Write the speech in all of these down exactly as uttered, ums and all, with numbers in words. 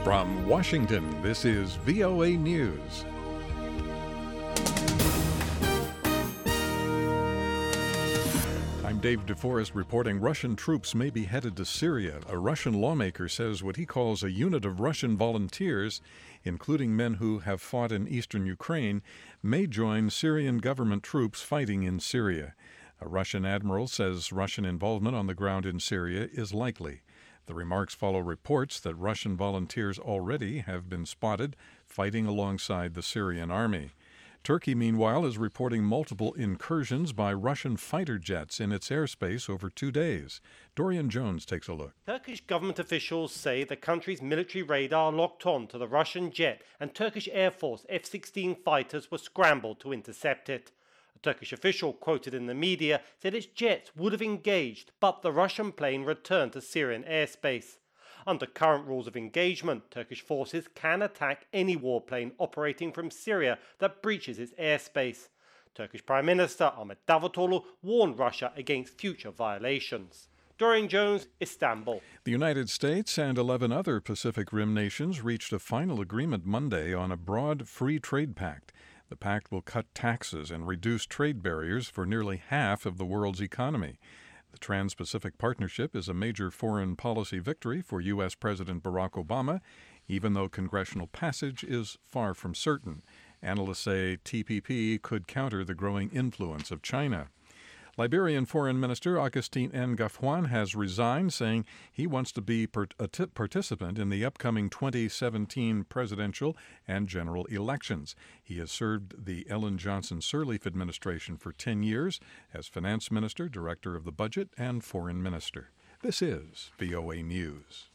From Washington, this is V O A News. I'm Dave DeForest reporting Russian troops may be headed to Syria. A Russian lawmaker says what he calls a unit of Russian volunteers, including men who have fought in eastern Ukraine, may join Syrian government troops fighting in Syria. A Russian admiral says Russian involvement on the ground in Syria is likely. The remarks follow reports that Russian volunteers already have been spotted fighting alongside the Syrian army. Turkey, meanwhile, is reporting multiple incursions by Russian fighter jets in its airspace over two days. Dorian Jones takes a look. Turkish government officials say the country's military radar locked on to the Russian jet, and Turkish Air Force F sixteen fighters were scrambled to intercept it. A Turkish official quoted in the media said its jets would have engaged, but the Russian plane returned to Syrian airspace. Under current rules of engagement, Turkish forces can attack any warplane operating from Syria that breaches its airspace. Turkish Prime Minister Ahmet Davutoglu warned Russia against future violations. Dorian Jones, Istanbul. The United States and eleven other Pacific Rim nations reached a final agreement Monday on a broad free trade pact. The pact will cut taxes and reduce trade barriers for nearly half of the world's economy. The Trans-Pacific Partnership is a major foreign policy victory for U S. President Barack Obama, even though congressional passage is far from certain. Analysts say T P P could counter the growing influence of China. Liberian Foreign Minister Augustin N'Gaffouan has resigned, saying he wants to be part- a t- participant in the upcoming twenty seventeen presidential and general elections. He has served the Ellen Johnson Sirleaf administration for ten years as finance minister, director of the budget, and foreign minister. This is V O A News.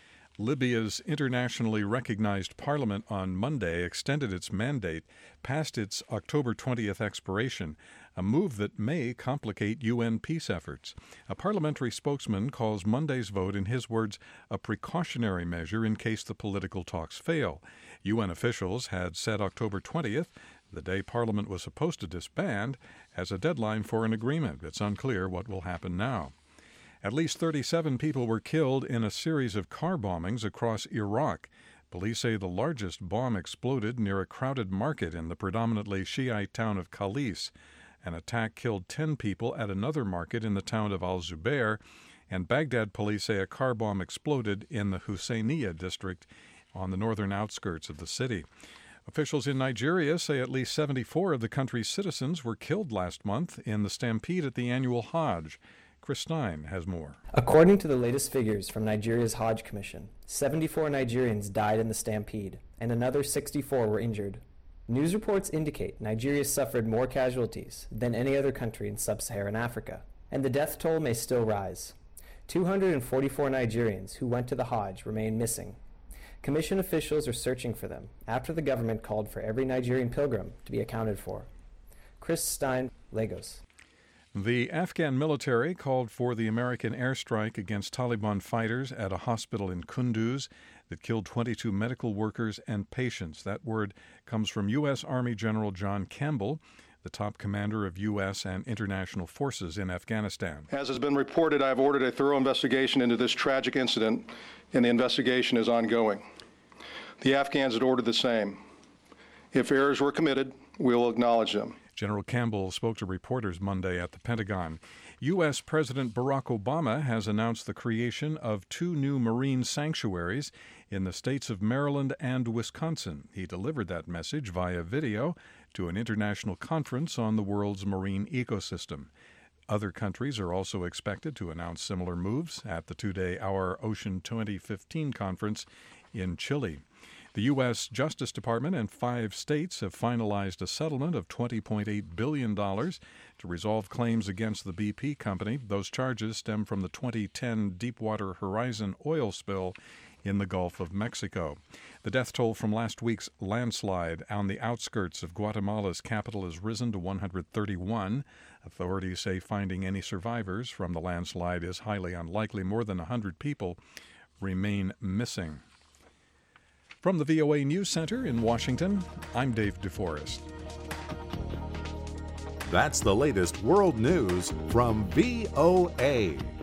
Libya's internationally recognized parliament on Monday extended its mandate past its October twentieth expiration, a move that may complicate U N peace efforts. A parliamentary spokesman calls Monday's vote, in his words, a precautionary measure in case the political talks fail. U N officials had set October twentieth, the day Parliament was supposed to disband, as a deadline for an agreement. It's unclear what will happen now. At least thirty-seven people were killed in a series of car bombings across Iraq. Police say the largest bomb exploded near a crowded market in the predominantly Shiite town of Khalis. An attack killed ten people at another market in the town of Al-Zubair, and Baghdad police say a car bomb exploded in the Husseiniya district on the northern outskirts of the city. Officials in Nigeria say at least seventy-four of the country's citizens were killed last month in the stampede at the annual Hajj. Chris Stein has more. According to the latest figures from Nigeria's Hajj Commission, seventy-four Nigerians died in the stampede, and another sixty-four were injured. News reports indicate Nigeria suffered more casualties than any other country in sub-Saharan Africa, and the death toll may still rise. two hundred forty-four Nigerians who went to the Hajj remain missing. Commission officials are searching for them after the government called for every Nigerian pilgrim to be accounted for. Chris Stein, Lagos. The Afghan military called for the American airstrike against Taliban fighters at a hospital in Kunduz that killed twenty-two medical workers and patients. That word comes from U S. Army General John Campbell, the top commander of U S and international forces in Afghanistan. As has been reported, I have ordered a thorough investigation into this tragic incident, and the investigation is ongoing. The Afghans had ordered the same. If errors were committed, we will acknowledge them. General Campbell spoke to reporters Monday at the Pentagon. U S. President Barack Obama has announced the creation of two new marine sanctuaries in the states of Maryland and Wisconsin. He delivered that message via video to an international conference on the world's marine ecosystem. Other countries are also expected to announce similar moves at the two-day Our Ocean twenty fifteen conference in Chile. The U S. Justice Department and five states have finalized a settlement of twenty point eight billion dollars to resolve claims against the B P company. Those charges stem from the twenty ten Deepwater Horizon oil spill in the Gulf of Mexico. The death toll from last week's landslide on the outskirts of Guatemala's capital has risen to one hundred thirty-one. Authorities say finding any survivors from the landslide is highly unlikely. More than one hundred people remain missing. From the V O A News Center in Washington, I'm Dave DeForest. That's the latest world news from V O A.